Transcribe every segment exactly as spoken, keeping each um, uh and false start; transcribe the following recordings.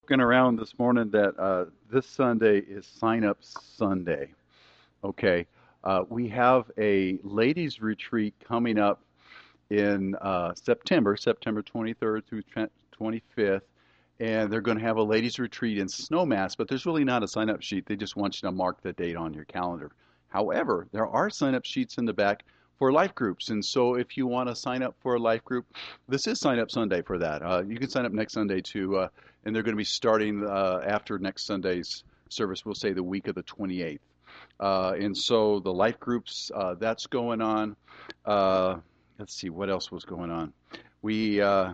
Looking around this morning that uh, this Sunday is Sign Up Sunday. Okay, uh, we have a ladies' retreat coming up in uh, September, September twenty-third through twenty-fifth, and they're going to have a ladies' retreat in Snowmass, but there's really not a sign-up sheet. They just want you to mark the date on your calendar. However, there are sign-up sheets in the back for life groups, and so if you want to sign up for a life group, this is Sign Up Sunday for that. Uh, you can sign up next Sunday too, uh, and they're going to be starting uh, after next Sunday's service. We'll say the week of the twenty-eighth. Uh, and so the life groups, uh, that's going on. Uh, let's see, what else was going on? We, uh,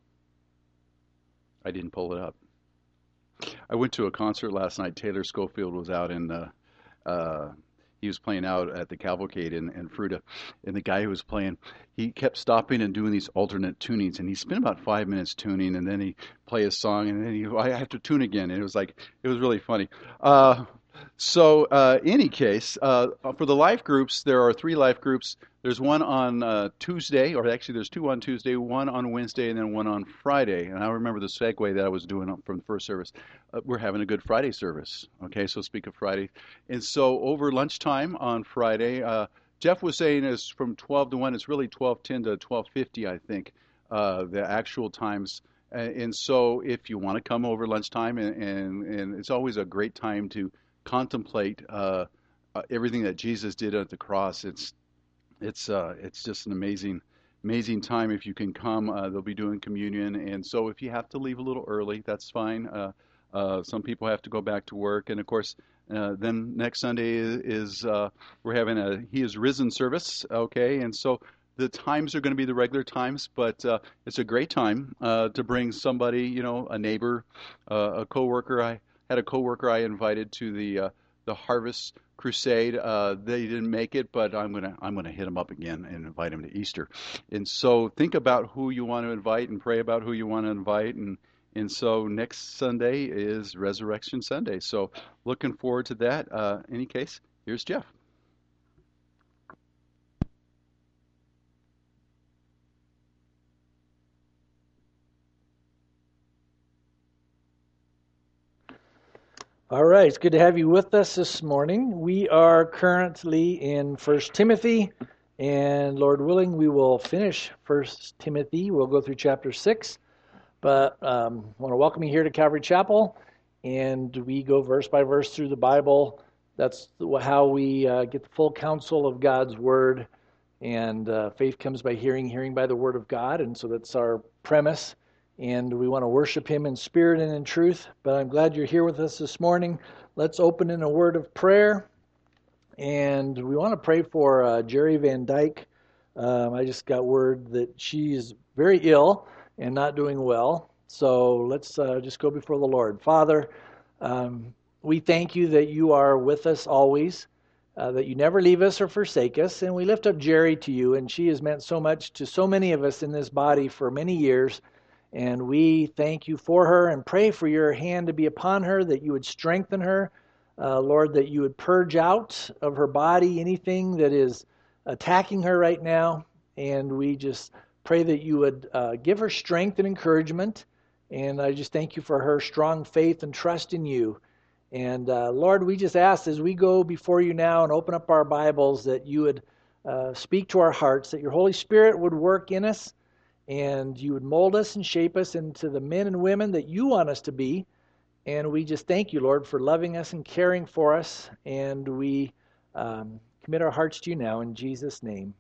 I didn't pull it up. I went to a concert last night. Taylor Schofield was out in, uh, uh, he was playing out at the Cavalcade in, in Fruta. And the guy who was playing, he kept stopping and doing these alternate tunings. And he spent about five minutes tuning, and then he play a song, and then he, I have to tune again. And it was like, it was really funny. Uh, So, uh, any case, uh, for the life groups, there are three life groups. There's one on uh, Tuesday, or actually there's two on Tuesday, one on Wednesday, and then one on Friday. And I remember the segue that I was doing from the first service. Uh, we're having a Good Friday service. Okay, so speak of Friday. And so over lunchtime on Friday, uh, Jeff was saying it's from twelve to one. It's really twelve ten to twelve fifty, I think, uh, the actual times. And so if you want to come over lunchtime, and, and, and it's always a great time to contemplate uh, uh, everything that Jesus did at the cross. It's it's uh, it's just an amazing amazing time if you can come. Uh, they'll be doing communion, and so if you have to leave a little early, that's fine. Uh, uh, some people have to go back to work, and of course, uh, then next Sunday is, is uh, we're having a He is Risen service. Okay, and so the times are going to be the regular times, but uh, it's a great time uh, to bring somebody, you know, a neighbor, uh, a coworker. I had a coworker I invited to the uh, the Harvest Crusade. Uh, they didn't make it, but I'm gonna I'm gonna hit them up again and invite them to Easter. And so think about who you want to invite and pray about who you want to invite. And and so next Sunday is Resurrection Sunday. So looking forward to that. Uh, any case, here's Jeff. All right, it's good to have you with us this morning. We are currently in First Timothy, and Lord willing, we will finish First Timothy. We'll go through chapter six, but um, I want to welcome you here to Calvary Chapel, and we go verse by verse through the Bible. That's how we uh, get the full counsel of God's Word, and uh, faith comes by hearing, hearing by the Word of God, and so that's our premise. And we want to worship Him in spirit and in truth. But I'm glad you're here with us this morning. Let's open in a word of prayer. And we want to pray for uh, Jerry Van Dyke. Um, I just got word that she's very ill and not doing well. So let's uh, just go before the Lord. Father, um, we thank you that you are with us always, uh, that you never leave us or forsake us. And we lift up Jerry to you. And she has meant so much to so many of us in this body for many years. And we thank you for her and pray for your hand to be upon her, that you would strengthen her, uh, Lord, that you would purge out of her body anything that is attacking her right now. And we just pray that you would uh, give her strength and encouragement. And I just thank you for her strong faith and trust in you. And uh, Lord, we just ask as we go before you now and open up our Bibles that you would uh, speak to our hearts, that your Holy Spirit would work in us, and you would mold us and shape us into the men and women that you want us to be. And we just thank you, Lord, for loving us and caring for us. And we um, commit our hearts to you now in Jesus' name.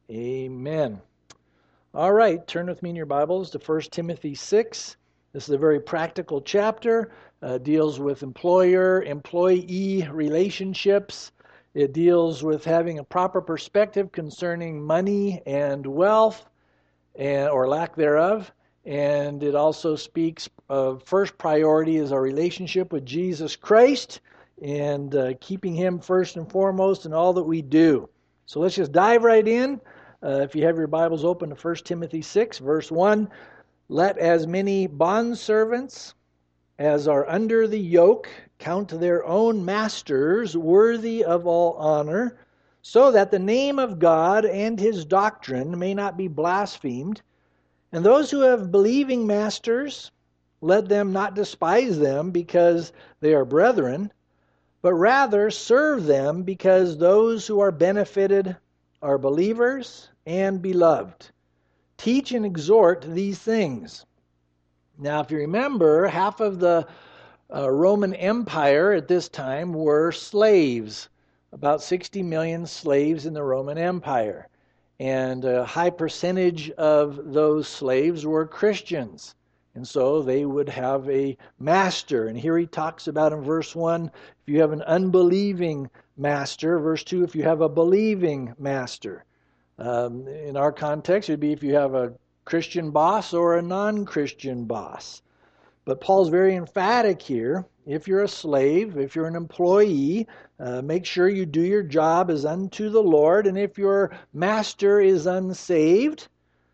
Amen. All right, turn with me in your Bibles to First Timothy six. This is a very practical chapter. Uh, deals with employer-employee relationships. It deals with having a proper perspective concerning money and wealth, and or lack thereof. And it also speaks of first priority is our relationship with Jesus Christ and uh, keeping Him first and foremost in all that we do. So let's just dive right in. Uh, if you have your Bibles open to First Timothy six, verse one, let as many bondservants as are under the yoke count their own masters worthy of all honor, so that the name of God and His doctrine may not be blasphemed. And those who have believing masters let them not despise them because they are brethren, but rather serve them because those who are benefited are believers and beloved. Teach and exhort these things. Now, if you remember, half of the uh, Roman Empire at this time were slaves. About sixty million slaves in the Roman Empire. And a high percentage of those slaves were Christians. And so they would have a master. And here he talks about in verse one, if you have an unbelieving master. Verse two, if you have a believing master. Um, in our context, it would be if you have a Christian boss or a non-Christian boss. But Paul's very emphatic here. If you're a slave, if you're an employee, uh, make sure you do your job as unto the Lord. And if your master is unsaved,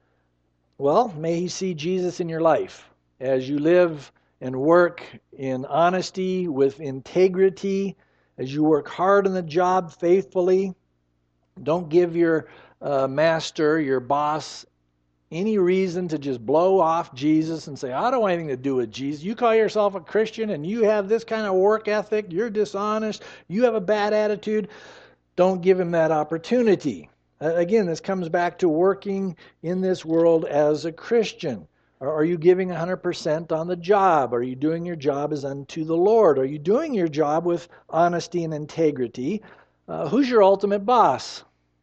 well, may he see Jesus in your life as you live and work in honesty, with integrity, as you work hard on the job faithfully. Don't give your uh, master, your boss, any reason to just blow off Jesus and say, I don't want anything to do with Jesus. You call yourself a Christian and you have this kind of work ethic, you're dishonest, you have a bad attitude. Don't give him that opportunity. Uh, again, this comes back to working in this world as a Christian. Are you giving one hundred percent on the job? Are you doing your job as unto the Lord? Are you doing your job with honesty and integrity? Uh, who's your ultimate boss?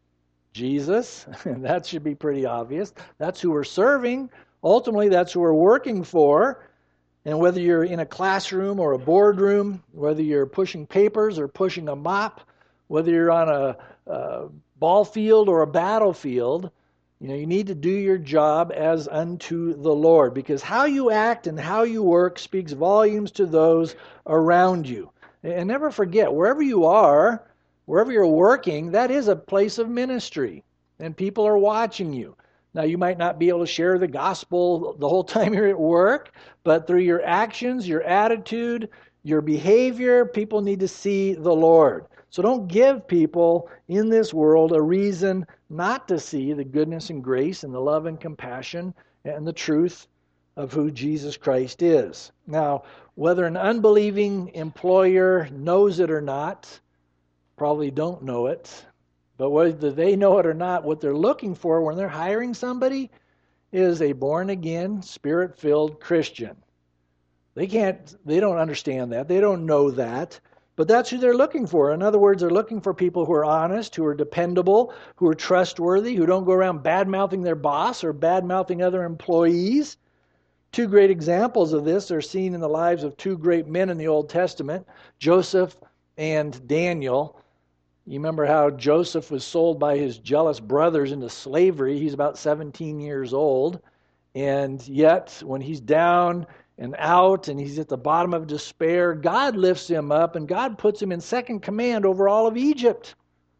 Jesus. That should be pretty obvious. That's who we're serving. Ultimately, that's who we're working for. And whether you're in a classroom or a boardroom, whether you're pushing papers or pushing a mop, whether you're on a, a ball field or a battlefield, you know, you need to do your job as unto the Lord, because how you act and how you work speaks volumes to those around you. And never forget, wherever you are, wherever you're working, that is a place of ministry, and people are watching you. Now, you might not be able to share the gospel the whole time you're at work, but through your actions, your attitude, your behavior, people need to see the Lord. So don't give people in this world a reason not to see the goodness and grace and the love and compassion and the truth of who Jesus Christ is. Now, whether an unbelieving employer knows it or not, probably don't know it, but whether they know it or not, what they're looking for when they're hiring somebody is a born-again, spirit-filled Christian. They can't, they don't understand that. They don't know that. But that's who they're looking for. In other words, they're looking for people who are honest, who are dependable, who are trustworthy, who don't go around bad-mouthing their boss or bad-mouthing other employees. Two great examples of this are seen in the lives of two great men in the Old Testament, Joseph and Daniel. You remember how Joseph was sold by his jealous brothers into slavery. He's about seventeen years old. And yet, when he's down and out and he's at the bottom of despair, God lifts him up and God puts him in second command over all of Egypt.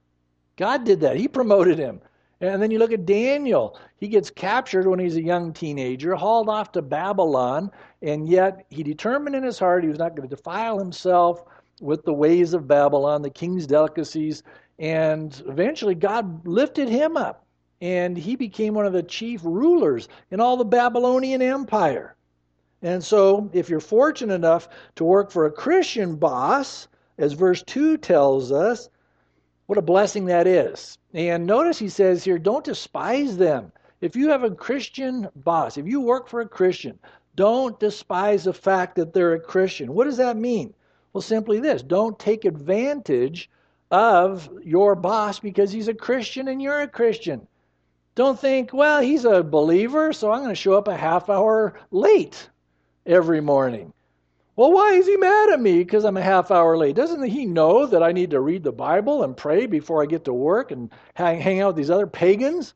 God did that. He promoted him. And then you look at Daniel. He gets captured when he's a young teenager, hauled off to Babylon, and yet he determined in his heart he was not going to defile himself with the ways of Babylon, the king's delicacies, and eventually God lifted him up, and he became one of the chief rulers in all the Babylonian Empire. And so, if you're fortunate enough to work for a Christian boss, as verse two tells us, what a blessing that is. And notice he says here, don't despise them. If you have a Christian boss, if you work for a Christian, don't despise the fact that they're a Christian. What does that mean? Well, simply this. Don't take advantage of your boss because he's a Christian and you're a Christian. Don't think, well, he's a believer, so I'm going to show up a half hour late every morning. Well, why is he mad at me because I'm a half hour late? Doesn't he know that I need to read the Bible and pray before I get to work and hang, hang out with these other pagans?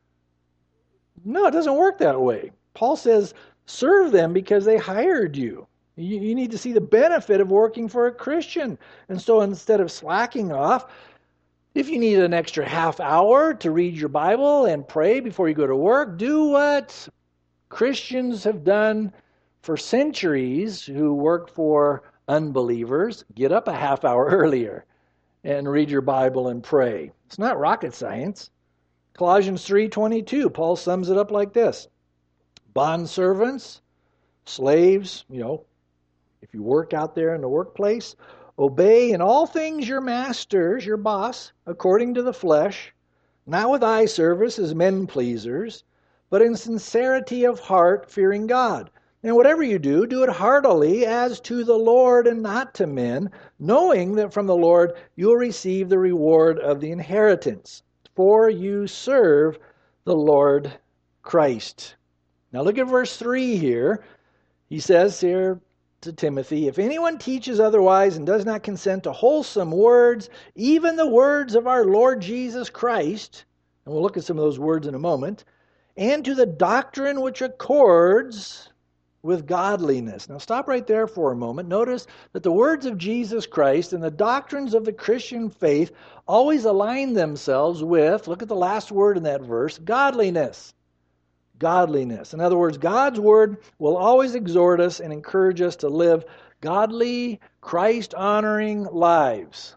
No, it doesn't work that way. Paul says, serve them because they hired you. You, you need to see the benefit of working for a Christian. And so instead of slacking off, if you need an extra half hour to read your Bible and pray before you go to work, do what Christians have done for centuries who work for unbelievers. Get up a half hour earlier and read your Bible and pray. It's not rocket science. Colossians three twenty-two, Paul sums it up like this. Bondservants, Slaves, you know, if you work out there in the workplace, obey in all things your masters, your boss, according to the flesh, not with eye service as men pleasers, but in sincerity of heart, fearing God. And whatever you do, do it heartily as to the Lord and not to men, knowing that from the Lord you will receive the reward of the inheritance. For you serve the Lord Christ. Now look at verse three here. He says here to Timothy, if anyone teaches otherwise and does not consent to wholesome words, even the words of our Lord Jesus Christ, and we'll look at some of those words in a moment, and to the doctrine which accords with godliness. Now stop right there for a moment. Notice that the words of Jesus Christ and the doctrines of the Christian faith always align themselves with, look at the last word in that verse, godliness. Godliness. In other words, God's word will always exhort us and encourage us to live godly, Christ-honoring lives.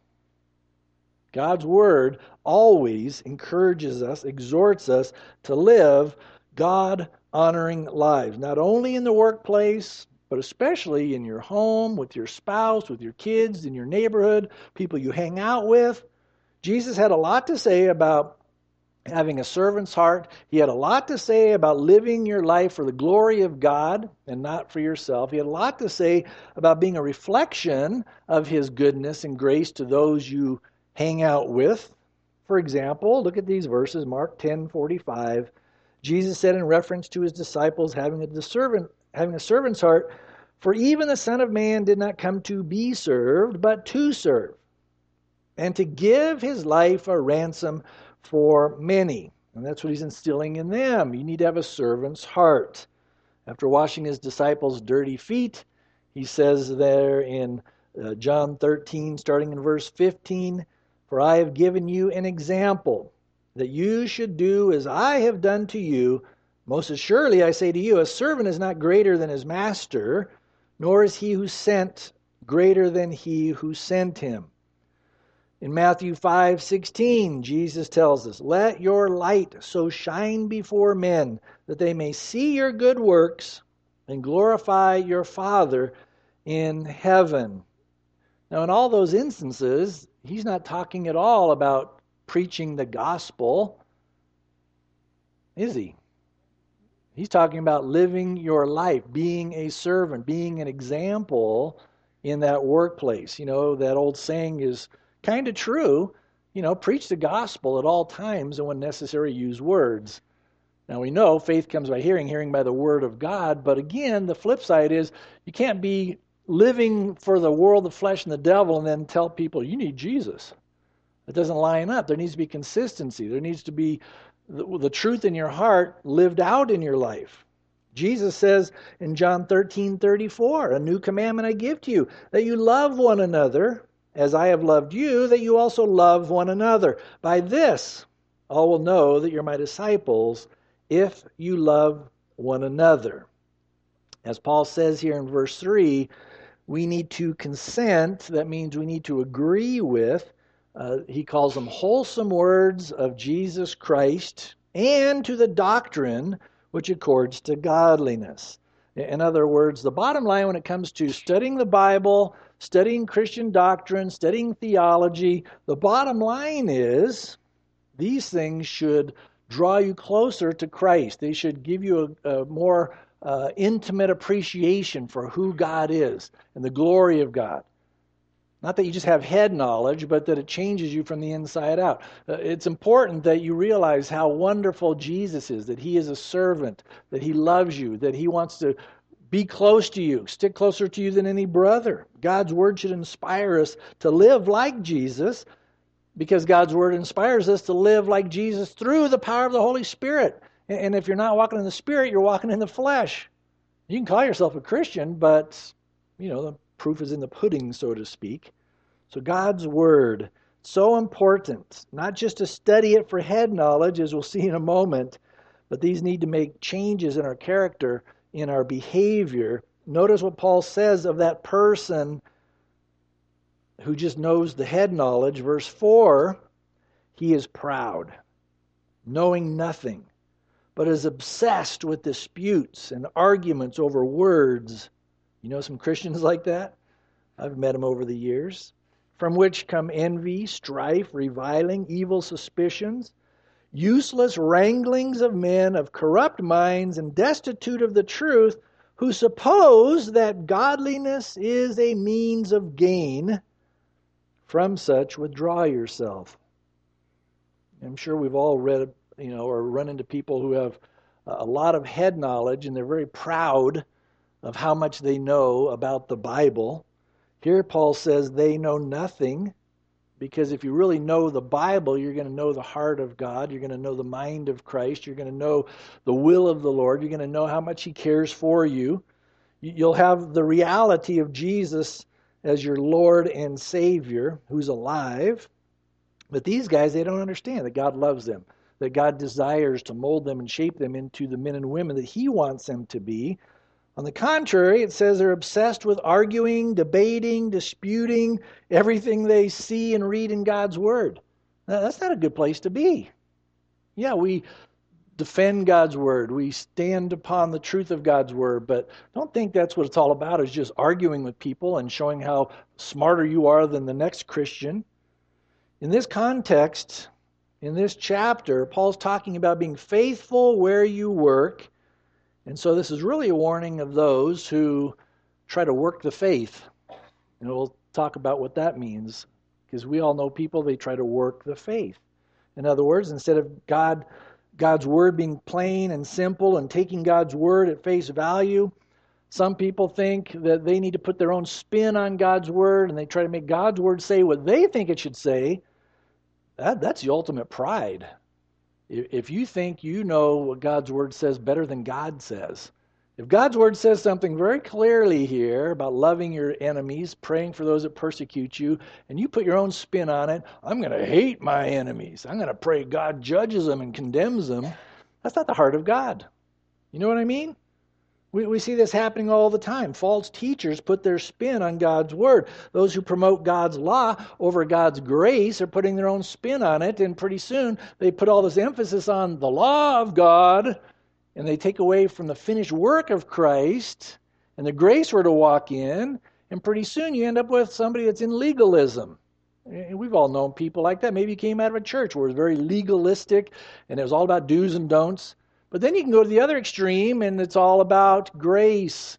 God's word always encourages us, exhorts us to live God-honoring lives. Not only in the workplace, but especially in your home, with your spouse, with your kids, in your neighborhood, people you hang out with. Jesus had a lot to say about having a servant's heart. He had a lot to say about living your life for the glory of God and not for yourself. He had a lot to say about being a reflection of His goodness and grace to those you hang out with. For example, look at these verses, Mark ten forty-five. Jesus said in reference to His disciples having a servant, having a servant's heart, for even the Son of Man did not come to be served, but to serve, and to give His life a ransom for many. And that's what He's instilling in them. You need to have a servant's heart. After washing His disciples' dirty feet, He says there in uh, John thirteen, starting in verse fifteen, for I have given you an example, that you should do as I have done to you. Most assuredly I say to you, a servant is not greater than his master, nor is he who sent greater than he who sent him. In Matthew five sixteen, Jesus tells us, let your light so shine before men that they may see your good works and glorify your Father in heaven. Now, in all those instances, He's not talking at all about preaching the gospel, is He? He's talking about living your life, being a servant, being an example in that workplace. You know, that old saying is kind of true. You know, preach the gospel at all times, and when necessary, use words. Now we know faith comes by hearing, hearing by the word of God. But again, the flip side is you can't be living for the world, the flesh, and the devil, and then tell people you need Jesus. It doesn't line up. There needs to be consistency. There needs to be the, the truth in your heart lived out in your life. Jesus says in John thirteen thirty-four, a new commandment I give to you, that you love one another as I have loved you, that you also love one another. By this, all will know that you're my disciples, if you love one another. As Paul says here in verse three, we need to consent. That means we need to agree with, uh, he calls them wholesome words of Jesus Christ, and to the doctrine which accords to godliness. In other words, the bottom line when it comes to studying the Bible, studying Christian doctrine, studying theology, the bottom line is these things should draw you closer to Christ. They should give you a, a more uh, intimate appreciation for who God is and the glory of God. Not that you just have head knowledge, but that it changes you from the inside out. Uh, it's important that you realize how wonderful Jesus is, that He is a servant, that He loves you, that He wants to be close to you, stick closer to you than any brother. God's Word should inspire us to live like Jesus, because God's Word inspires us to live like Jesus through the power of the Holy Spirit. And if you're not walking in the Spirit, you're walking in the flesh. You can call yourself a Christian, but, you know, the proof is in the pudding, so to speak. So God's Word, so important, not just to study it for head knowledge, as we'll see in a moment, but these need to make changes in our character, in our behavior. Notice what Paul says of that person who just knows the head knowledge. Verse four, he is proud, knowing nothing, but is obsessed with disputes and arguments over words. You know some Christians like that? I've met them over the years. From which come envy, strife, reviling, evil suspicions, useless wranglings of men of corrupt minds and destitute of the truth, who suppose that godliness is a means of gain. From such withdraw yourself. I'm sure we've all read, you know, or run into people who have a lot of head knowledge and they're very proud of how much they know about the Bible. Here Paul says they know nothing, because if you really know the Bible, you're going to know the heart of God. You're going to know the mind of Christ. You're going to know the will of the Lord. You're going to know how much He cares for you. You'll have the reality of Jesus as your Lord and Savior who's alive. But these guys, they don't understand that God loves them, that God desires to mold them and shape them into the men and women that He wants them to be. On the contrary, it says they're obsessed with arguing, debating, disputing everything they see and read in God's Word. Now, that's not a good place to be. Yeah, we defend God's Word. We stand upon the truth of God's Word, but don't think that's what it's all about, is just arguing with people and showing how smarter you are than the next Christian. In this context, in this chapter, Paul's talking about being faithful where you work. And so this is really a warning of those who try to work the faith. And we'll talk about what that means, because we all know people, they try to work the faith. In other words, instead of God, God's Word being plain and simple and taking God's Word at face value, some people think that they need to put their own spin on God's Word, and they try to make God's Word say what they think it should say. That, that's the ultimate pride. If you think you know what God's Word says better than God says, if God's Word says something very clearly here about loving your enemies, praying for those that persecute you, and you put your own spin on it, I'm going to hate my enemies, I'm going to pray God judges them and condemns them, that's not the heart of God. You know what I mean? We, we see this happening all the time. False teachers put their spin on God's Word. Those who promote God's law over God's grace are putting their own spin on it, and pretty soon they put all this emphasis on the law of God, and they take away from the finished work of Christ and the grace we're to walk in, and pretty soon you end up with somebody that's in legalism. And we've all known people like that. Maybe you came out of a church where it was very legalistic and it was all about do's and don'ts. But then you can go to the other extreme and it's all about grace.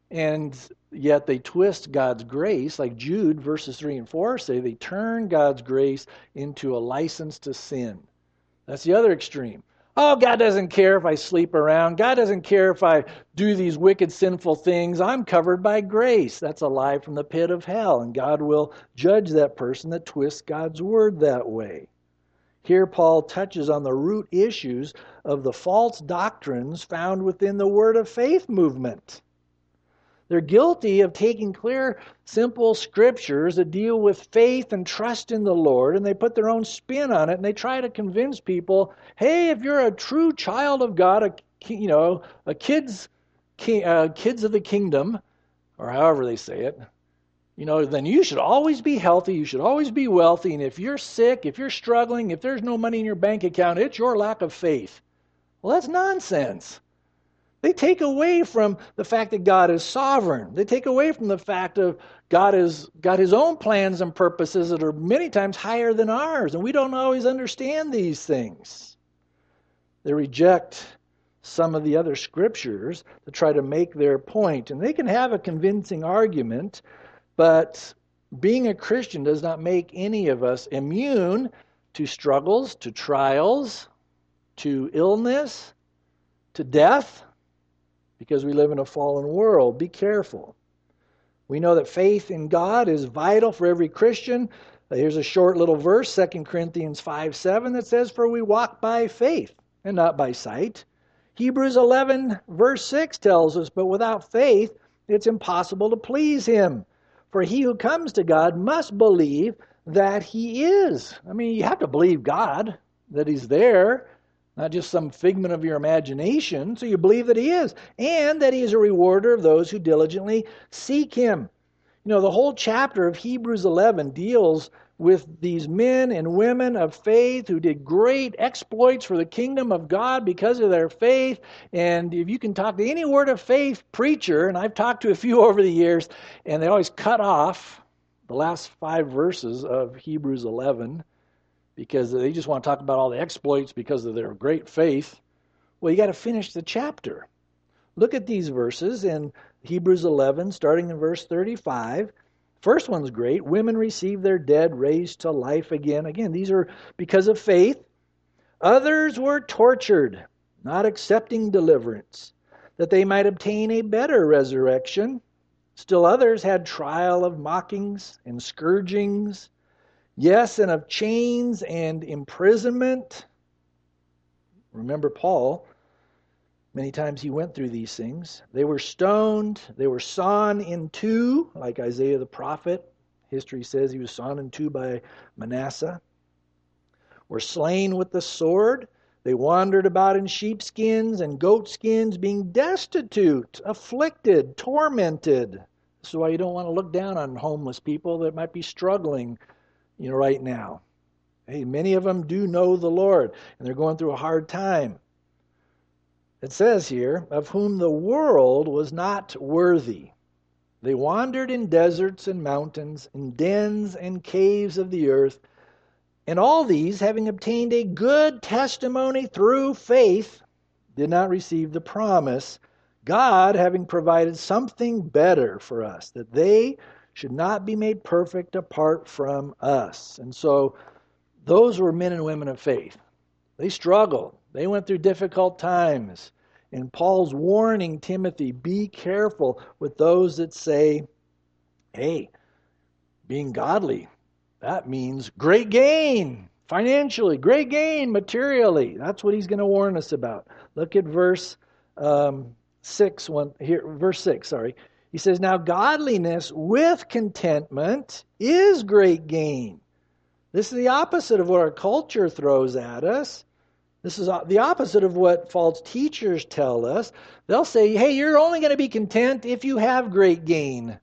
And yet they twist God's grace, like Jude verses three and four say, they turn God's grace into a license to sin. That's the other extreme. Oh, God doesn't care if I sleep around. God doesn't care if I do these wicked, sinful things. I'm covered by grace. That's a lie from the pit of hell, and God will judge that person that twists God's word that way. Here Paul touches on the root issues of the false doctrines found within the Word of Faith movement. They're guilty of taking clear, simple scriptures that deal with faith and trust in the Lord, and they put their own spin on it, and they try to convince people, hey, if you're a true child of God, a, you know, a kids, uh, kids of the kingdom, or however they say it, you know, then you should always be healthy, you should always be wealthy, and if you're sick, if you're struggling, if there's no money in your bank account, it's your lack of faith. Well, that's nonsense. They take away from the fact that God is sovereign. They take away from the fact of God has got His own plans and purposes that are many times higher than ours, and we don't always understand these things. They reject some of the other scriptures to try to make their point, and they can have a convincing argument, but being a Christian does not make any of us immune to struggles, to trials, to illness, to death, because we live in a fallen world. Be careful. We know that faith in God is vital for every Christian. Here's a short little verse, Second Corinthians five seven, that says, "For we walk by faith and not by sight." Hebrews eleven verse six tells us, "But without faith it's impossible to please Him. For he who comes to God must believe that He is." I mean, you have to believe God, that He's there, not just some figment of your imagination. So you believe that He is, and that He is a rewarder of those who diligently seek Him. You know, the whole chapter of Hebrews eleven deals with these men and women of faith who did great exploits for the kingdom of God because of their faith. And if you can talk to any word of faith preacher, and I've talked to a few over the years, and they always cut off the last five verses of Hebrews eleven because they just want to talk about all the exploits because of their great faith. Well, you got to finish the chapter. Look at these verses in Hebrews eleven, starting in verse thirty-five. First one's great. Women receive their dead raised to life again. Again, these are because of faith. Others were tortured, not accepting deliverance, that they might obtain a better resurrection. Still others had trial of mockings and scourgings, yes, and of chains and imprisonment. Remember Paul. Many times he went through these things. They were stoned. They were sawn in two, like Isaiah the prophet. History says he was sawn in two by Manasseh. Were slain with the sword. They wandered about in sheepskins and goatskins, being destitute, afflicted, tormented. This is why you don't want to look down on homeless people that might be struggling, you know, right now. Hey, many of them do know the Lord, and they're going through a hard time. It says here, of whom the world was not worthy. They wandered in deserts and mountains, in dens and caves of the earth. And all these, having obtained a good testimony through faith, did not receive the promise, God having provided something better for us, that they should not be made perfect apart from us. And so those were men and women of faith. They struggled. They went through difficult times. And Paul's warning Timothy, be careful with those that say, hey, being godly, that means great gain financially, great gain materially. That's what he's going to warn us about. Look at verse um, six. One here, verse six. Sorry, he says, "Now godliness with contentment is great gain." This is the opposite of what our culture throws at us. This is the opposite of what false teachers tell us. They'll say, "Hey, you're only going to be content if you have great gain."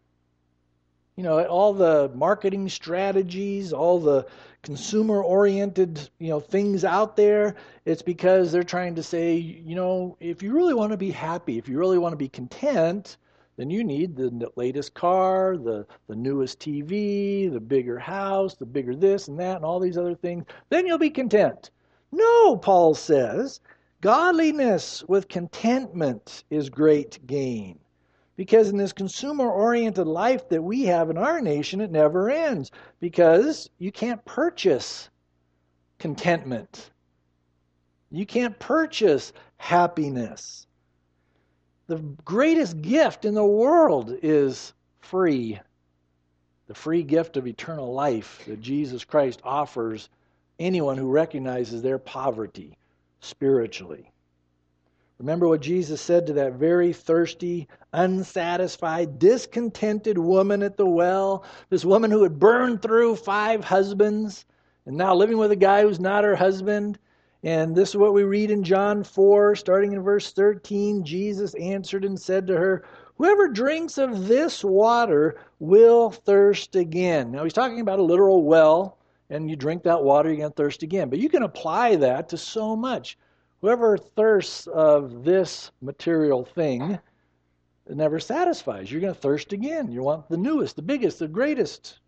You know, all the marketing strategies, all the consumer-oriented, you know, things out there, it's because they're trying to say, you know, if you really want to be happy, if you really want to be content, then you need the latest car, the, the newest T V, the bigger house, the bigger this and that, and all these other things. Then you'll be content. No, Paul says, godliness with contentment is great gain. Because in this consumer-oriented life that we have in our nation, it never ends. Because you can't purchase contentment. You can't purchase happiness. The greatest gift in the world is free. The free gift of eternal life that Jesus Christ offers anyone who recognizes their poverty spiritually. Remember what Jesus said to that very thirsty, unsatisfied, discontented woman at the well? This woman who had burned through five husbands and now living with a guy who's not her husband. And this is what we read in John four, starting in verse thirteen. Jesus answered and said to her, "Whoever drinks of this water will thirst again." Now he's talking about a literal well, and you drink that water, you're going to thirst again. But you can apply that to so much. Whoever thirsts of this material thing, it never satisfies. You're going to thirst again. You want the newest, the biggest, the greatest.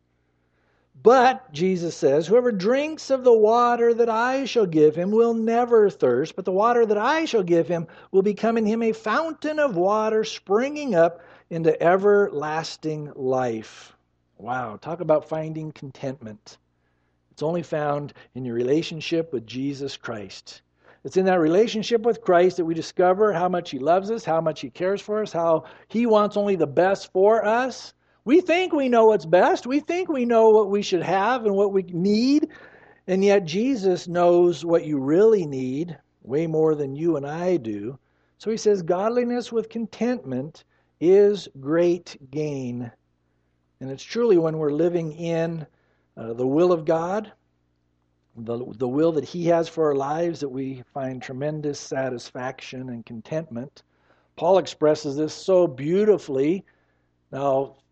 But, Jesus says, whoever drinks of the water that I shall give him will never thirst, but the water that I shall give him will become in him a fountain of water springing up into everlasting life. Wow, talk about finding contentment. It's only found in your relationship with Jesus Christ. It's in that relationship with Christ that we discover how much He loves us, how much He cares for us, how He wants only the best for us. We think we know what's best. We think we know what we should have and what we need. And yet Jesus knows what you really need way more than you and I do. So He says, godliness with contentment is great gain. And it's truly when we're living in uh, the will of God, The, the will that He has for our lives, that we find tremendous satisfaction and contentment. Paul expresses this so beautifully. Now,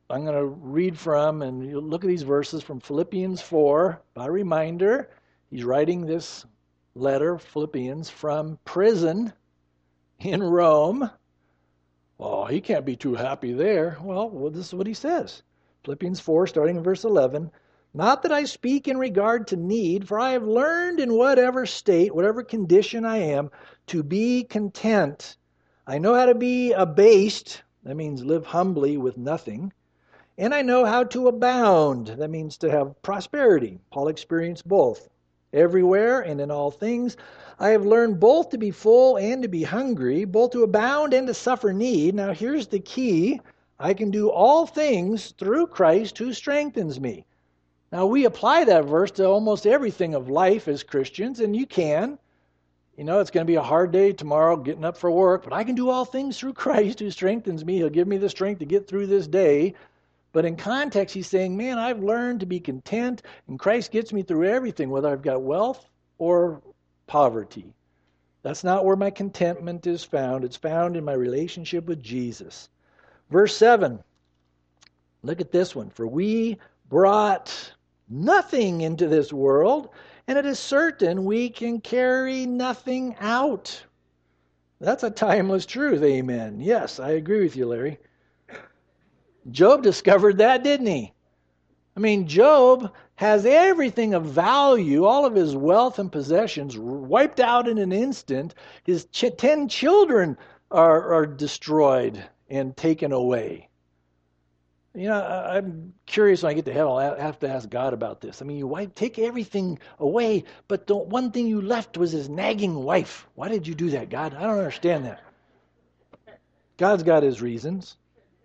I'm going to read from, and you look at these verses from Philippians four. By reminder, he's writing this letter, Philippians, from prison in Rome. Oh, he can't be too happy there. Well, well, this is what he says. Philippians four, starting in verse eleven. Not that I speak in regard to need, for I have learned in whatever state, whatever condition I am, to be content. I know how to be abased. That means live humbly with nothing. And I know how to abound. That means to have prosperity. Paul experienced both. Everywhere and in all things, I have learned both to be full and to be hungry, both to abound and to suffer need. Now here's the key. I can do all things through Christ who strengthens me. Now we apply that verse to almost everything of life as Christians, and you can. You know, it's going to be a hard day tomorrow getting up for work, but I can do all things through Christ who strengthens me. He'll give me the strength to get through this day. But in context, he's saying, man, I've learned to be content, and Christ gets me through everything, whether I've got wealth or poverty. That's not where my contentment is found. It's found in my relationship with Jesus. Verse seven, look at this one. For we brought nothing into this world, and it is certain we can carry nothing out. That's a timeless truth, amen. Yes, I agree with you, Larry. Job discovered that, didn't he? I mean, Job has everything of value, all of his wealth and possessions wiped out in an instant. His ch- ten children are, are destroyed and taken away. You know, I'm curious when I get to heaven, I'll have to ask God about this. I mean, you wipe, take everything away, but the one thing you left was his nagging wife. Why did you do that, God? I don't understand that. God's got his reasons.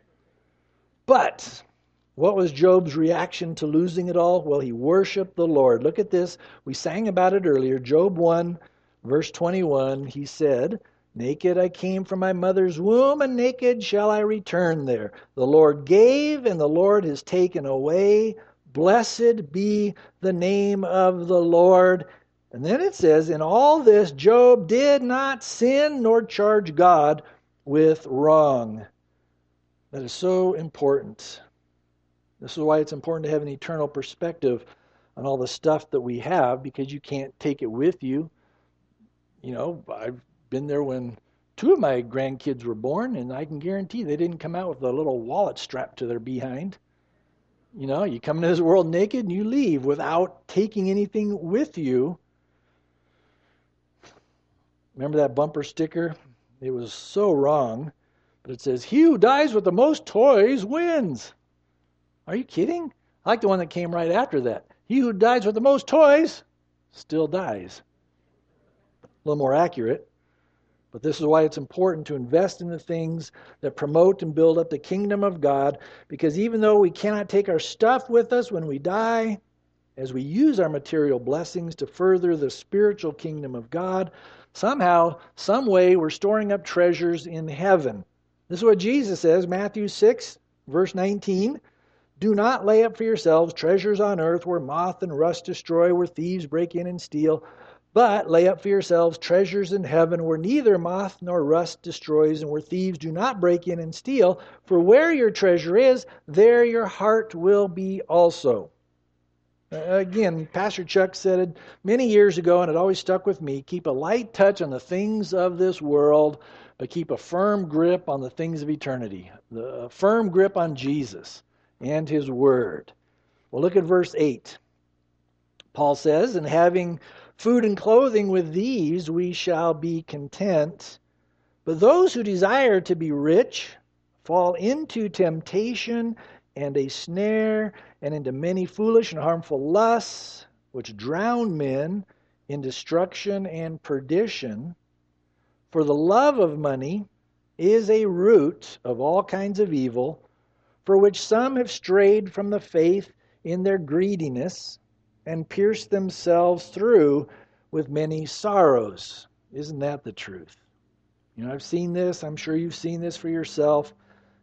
But what was Job's reaction to losing it all? Well, he worshiped the Lord. Look at this. We sang about it earlier. Job one, verse twenty-one, he said, naked I came from my mother's womb, and naked shall I return there. The Lord gave, and the Lord has taken away. Blessed be the name of the Lord. And then it says, in all this, Job did not sin nor charge God with wrong. That is so important. This is why it's important to have an eternal perspective on all the stuff that we have, because you can't take it with you. You know, I've been there when two of my grandkids were born, and I can guarantee they didn't come out with a little wallet strapped to their behind. You know, you come into this world naked and you leave without taking anything with you. Remember that bumper sticker? It was so wrong. But it says, he who dies with the most toys wins. Are you kidding? I like the one that came right after that. He who dies with the most toys still dies. A little more accurate. But this is why it's important to invest in the things that promote and build up the kingdom of God, because even though we cannot take our stuff with us when we die, as we use our material blessings to further the spiritual kingdom of God, somehow, some way, we're storing up treasures in heaven. This is what Jesus says, Matthew six, verse nineteen. Do not lay up for yourselves treasures on earth where moth and rust destroy, where thieves break in and steal. But lay up for yourselves treasures in heaven where neither moth nor rust destroys and where thieves do not break in and steal. For where your treasure is, there your heart will be also. Again, Pastor Chuck said it many years ago, and it always stuck with me. Keep a light touch on the things of this world, but keep a firm grip on the things of eternity. The firm grip on Jesus and His Word. Well, look at verse eight. Paul says, and having food and clothing, with these we shall be content. But those who desire to be rich fall into temptation and a snare, and into many foolish and harmful lusts, which drown men in destruction and perdition. For the love of money is a root of all kinds of evil, for which some have strayed from the faith in their greediness, and pierced themselves through with many sorrows. Isn't that the truth? You know, I've seen this. I'm sure you've seen this for yourself.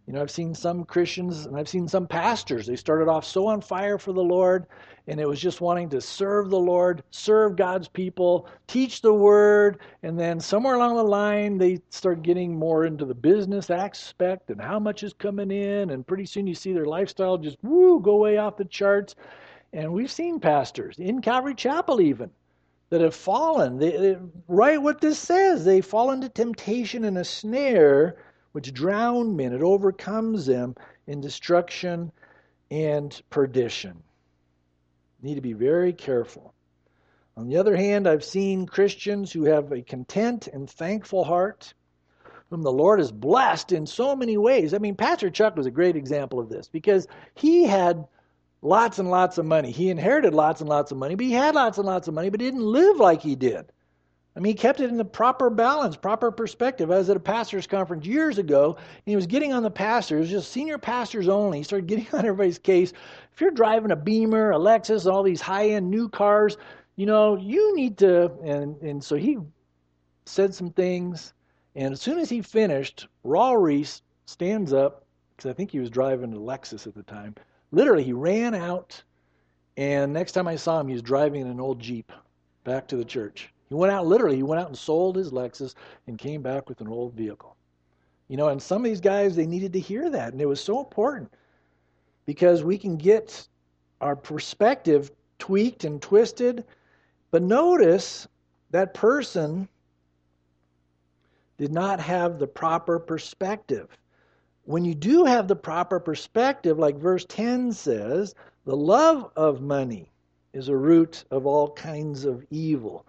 You know, I've seen some Christians and I've seen some pastors. They started off so on fire for the Lord, and it was just wanting to serve the Lord, serve God's people, teach the Word, and then somewhere along the line they start getting more into the business aspect and how much is coming in, and pretty soon you see their lifestyle just woo go way off the charts. And we've seen pastors in Calvary Chapel even that have fallen. They, they write what this says. They fall into temptation and a snare which drown men. It overcomes them in destruction and perdition. Need to be very careful. On the other hand, I've seen Christians who have a content and thankful heart, whom the Lord has blessed in so many ways. I mean, Pastor Chuck was a great example of this because he had lots and lots of money. He inherited lots and lots of money, but he had lots and lots of money, but he didn't live like he did. I mean, he kept it in the proper balance, proper perspective. I was at a pastor's conference years ago, and he was getting on the pastors, just senior pastors only. He started getting on everybody's case. If you're driving a Beamer, a Lexus, all these high-end new cars, you know, you need to, and, and so he said some things, and as soon as he finished, Raul Reese stands up, because I think he was driving a Lexus at the time. Literally, he ran out, and next time I saw him, he was driving in an old Jeep back to the church. He went out, literally, he went out and sold his Lexus and came back with an old vehicle. You know, and some of these guys, they needed to hear that, and it was so important because we can get our perspective tweaked and twisted. But notice that person did not have the proper perspective. When you do have the proper perspective, like verse ten says, the love of money is a root of all kinds of evil.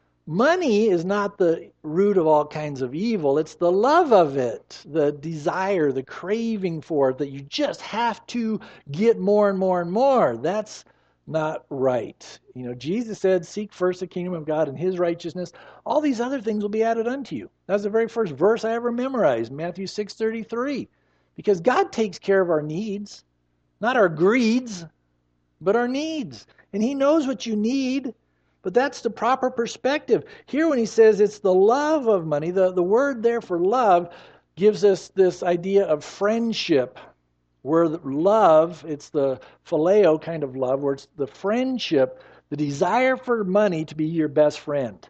Money is not the root of all kinds of evil. It's the love of it, the desire, the craving for it, that you just have to get more and more and more. That's not right. You know, Jesus said, seek first the kingdom of God and his righteousness. All these other things will be added unto you. That's the very first verse I ever memorized, Matthew six thirty-three. Because God takes care of our needs, not our greeds, but our needs. And he knows what you need, but that's the proper perspective. Here when he says it's the love of money, the, the word there for love gives us this idea of friendship, where the love, it's the phileo kind of love, where it's the friendship, the desire for money to be your best friend.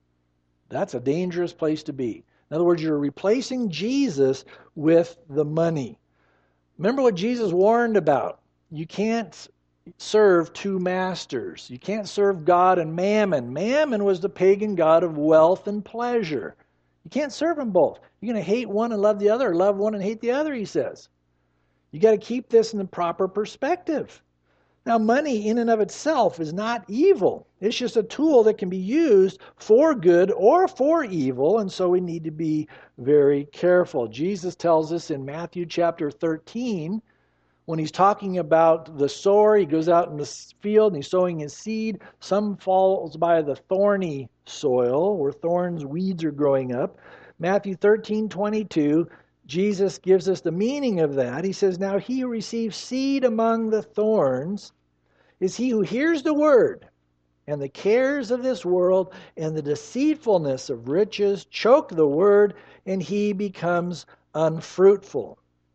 That's a dangerous place to be. In other words, you're replacing Jesus with the money. Remember what Jesus warned about. You can't serve two masters. You can't serve God and mammon. Mammon was the pagan god of wealth and pleasure. You can't serve them both. You're going to hate one and love the other, or love one and hate the other, he says. You got to keep this in the proper perspective. Now, money in and of itself is not evil. It's just a tool that can be used for good or for evil, and so we need to be very careful. Jesus tells us in Matthew chapter thirteen, when he's talking about the sower, he goes out in the field and he's sowing his seed. Some falls by the thorny soil where thorns, weeds are growing up. Matthew thirteen twenty-two, Jesus gives us the meaning of that. He says, now he who receives seed among the thorns is he who hears the word, and the cares of this world and the deceitfulness of riches choke the word, and he becomes unfruitful.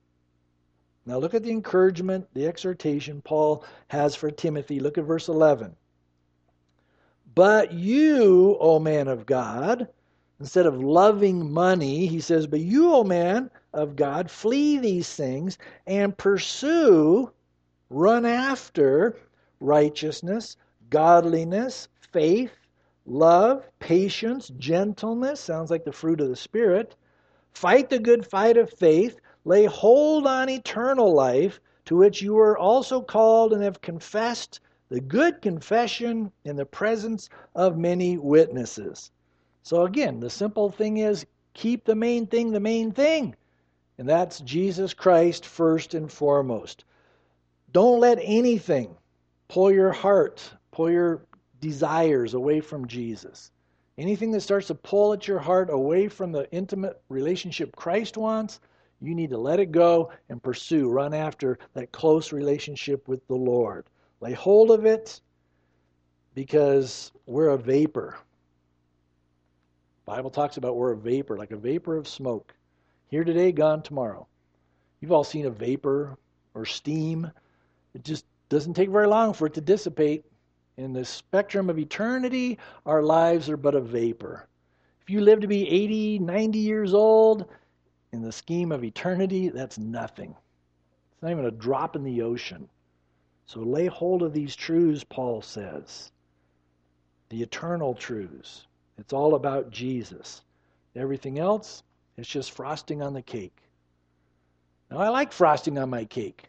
Now look at the encouragement, the exhortation Paul has for Timothy. Look at verse eleven. But you, O man of God, instead of loving money, he says, but you, O man of God, flee these things and pursue, run after righteousness, godliness, faith, love, patience, gentleness, sounds like the fruit of the Spirit. Fight the good fight of faith. Lay hold on eternal life, to which you are also called and have confessed the good confession in the presence of many witnesses. So again, the simple thing is, keep the main thing the main thing. And that's Jesus Christ first and foremost. Don't let anything pull your heart, pull your desires away from Jesus. Anything that starts to pull at your heart away from the intimate relationship Christ wants, you need to let it go and pursue, run after that close relationship with the Lord. Lay hold of it, because we're a vapor. The Bible talks about we're a vapor, like a vapor of smoke. Here today, gone tomorrow. You've all seen a vapor or steam. It just doesn't take very long for it to dissipate. In the spectrum of eternity, our lives are but a vapor. If you live to be eighty, ninety years old, in the scheme of eternity, that's nothing. It's not even a drop in the ocean. So lay hold of these truths, Paul says. The eternal truths. It's all about Jesus. Everything else, it's just frosting on the cake. Now, I like frosting on my cake.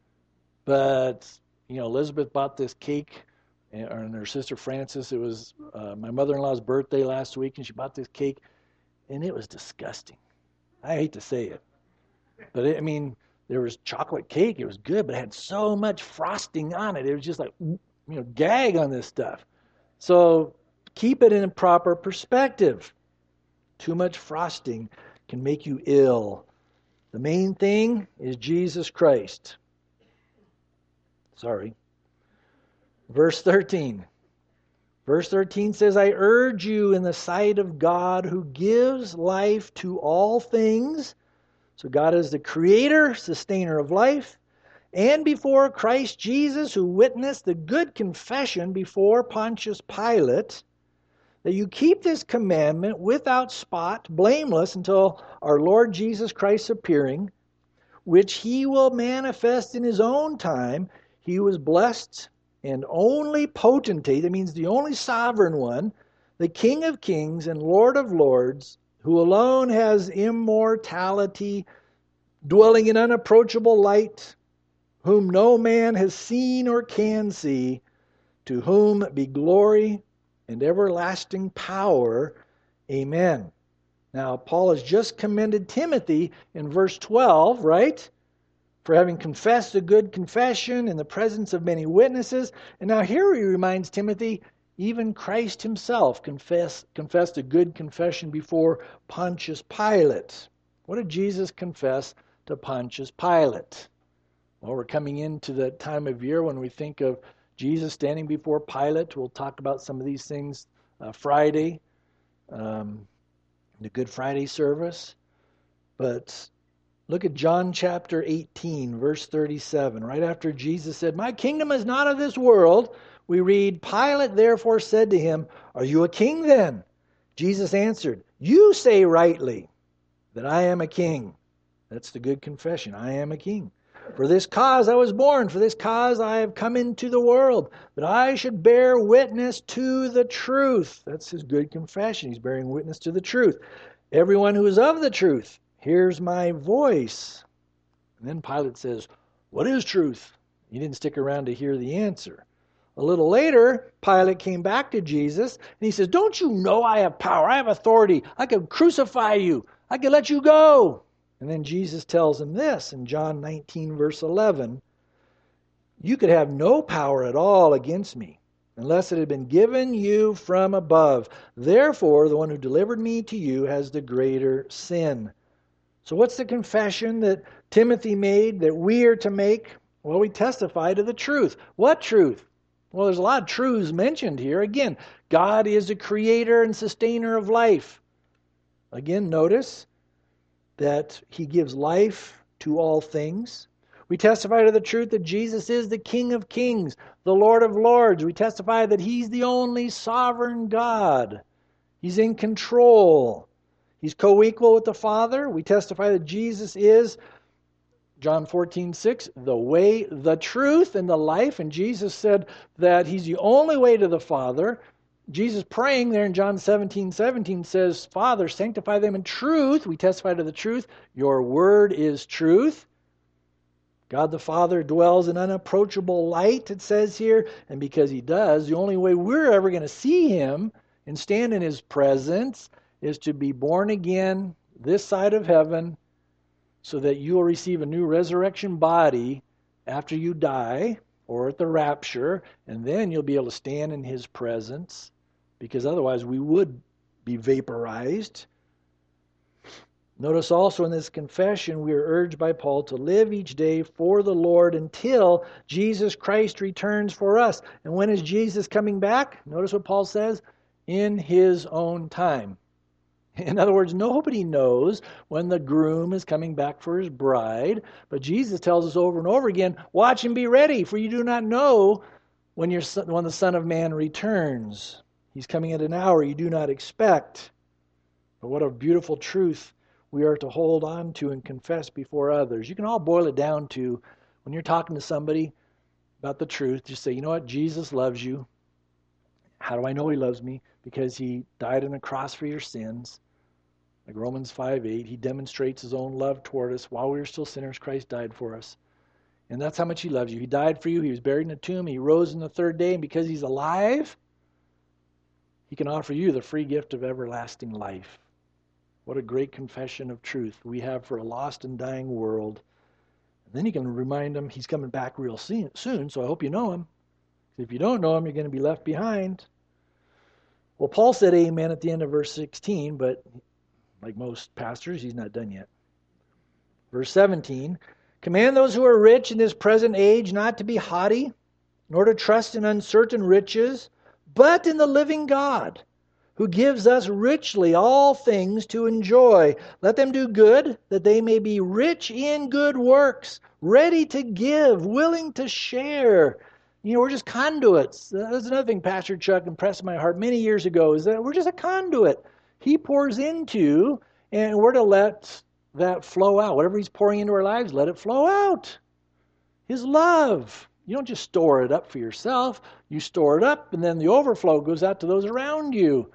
But, you know, Elizabeth bought this cake, and her sister Frances, it was uh, my mother-in-law's birthday last week, and she bought this cake, and it was disgusting. I hate to say it. But, it, I mean, there was chocolate cake. It was good, but it had so much frosting on it. It was just like, you know, gag on this stuff. So keep it in a proper perspective. Too much frosting can make you ill. The main thing is Jesus Christ. Sorry. Verse thirteen. Verse thirteen says, I urge you in the sight of God who gives life to all things. So God is the creator, sustainer of life. And before Christ Jesus, who witnessed the good confession before Pontius Pilate, that you keep this commandment without spot, blameless, until our Lord Jesus Christ's appearing, which he will manifest in his own time. He was blessed and only potentate, that means the only sovereign one, the King of kings and Lord of lords, who alone has immortality, dwelling in unapproachable light, whom no man has seen or can see, to whom be glory and everlasting power. Amen. Now, Paul has just commended Timothy in verse twelve, right? For having confessed a good confession in the presence of many witnesses. And now here he reminds Timothy, even Christ himself confess, confessed a good confession before Pontius Pilate. What did Jesus confess to Pontius Pilate? Well, we're coming into the time of year when we think of Jesus standing before Pilate. We'll talk about some of these things uh, Friday, um, the Good Friday service. But look at John chapter eighteen, verse thirty-seven. Right after Jesus said, my kingdom is not of this world, we read, Pilate therefore said to him, are you a king then? Jesus answered, you say rightly that I am a king. That's the good confession. I am a king. For this cause I was born, for this cause I have come into the world, that I should bear witness to the truth. That's his good confession. He's bearing witness to the truth. Everyone who is of the truth hears my voice. And then Pilate says, what is truth? He didn't stick around to hear the answer. A little later, Pilate came back to Jesus, and he says, don't you know I have power? I have authority. I could crucify you. I could let you go. And then Jesus tells him this in John nineteen, verse eleven, you could have no power at all against me, unless it had been given you from above. Therefore, the one who delivered me to you has the greater sin. So what's the confession that Timothy made that we are to make? Well, we testify to the truth. What truth? Well, there's a lot of truths mentioned here. Again, God is the creator and sustainer of life. Again, notice that he gives life to all things. We testify to the truth that Jesus is the King of kings, the Lord of lords. We testify that he's the only sovereign God. He's in control. He's co-equal with the Father. We testify that Jesus is, John fourteen six, the way, the truth, and the life. And Jesus said that he's the only way to the Father. Jesus praying there in John seventeen seventeen says, Father, sanctify them in truth. We testify to the truth. Your word is truth. God the Father dwells in unapproachable light, it says here. And because he does, the only way we're ever going to see him and stand in his presence is to be born again this side of heaven, so that you will receive a new resurrection body after you die or at the rapture, and then you'll be able to stand in his presence, because otherwise we would be vaporized. Notice also in this confession, we are urged by Paul to live each day for the Lord until Jesus Christ returns for us. And when is Jesus coming back? Notice what Paul says, in his own time. In other words, nobody knows when the groom is coming back for his bride. But Jesus tells us over and over again, watch and be ready, for you do not know when, your son, when the Son of Man returns. He's coming at an hour you do not expect. But what a beautiful truth we are to hold on to and confess before others. You can all boil it down to, when you're talking to somebody about the truth, just say, you know what, Jesus loves you. How do I know he loves me? Because he died on the cross for your sins. Like Romans five eight, he demonstrates his own love toward us. While we were still sinners, Christ died for us. And that's how much he loves you. He died for you. He was buried in a tomb. He rose on the third day. And because he's alive, he can offer you the free gift of everlasting life. What a great confession of truth we have for a lost and dying world. And then you can remind them he's coming back real soon, so I hope you know him. If you don't know him, you're going to be left behind. Well, Paul said amen at the end of verse sixteen, but like most pastors, he's not done yet. Verse seventeen, command those who are rich in this present age not to be haughty, nor to trust in uncertain riches, but in the living God, who gives us richly all things to enjoy. Let them do good, that they may be rich in good works, ready to give, willing to share. You know, we're just conduits. That's another thing Pastor Chuck impressed my heart many years ago, is that we're just a conduit. He pours into, and we're to let that flow out. Whatever he's pouring into our lives, let it flow out. His love. You don't just store it up for yourself. You store it up, and then the overflow goes out to those around you.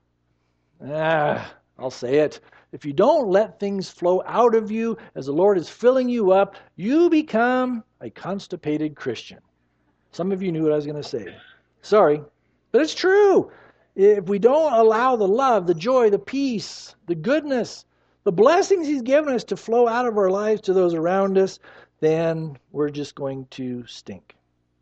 Ah, I'll say it. If you don't let things flow out of you as the Lord is filling you up, you become a constipated Christian. Some of you knew what I was going to say. Sorry, but it's true. If we don't allow the love, the joy, the peace, the goodness, the blessings he's given us to flow out of our lives to those around us, then we're just going to stink.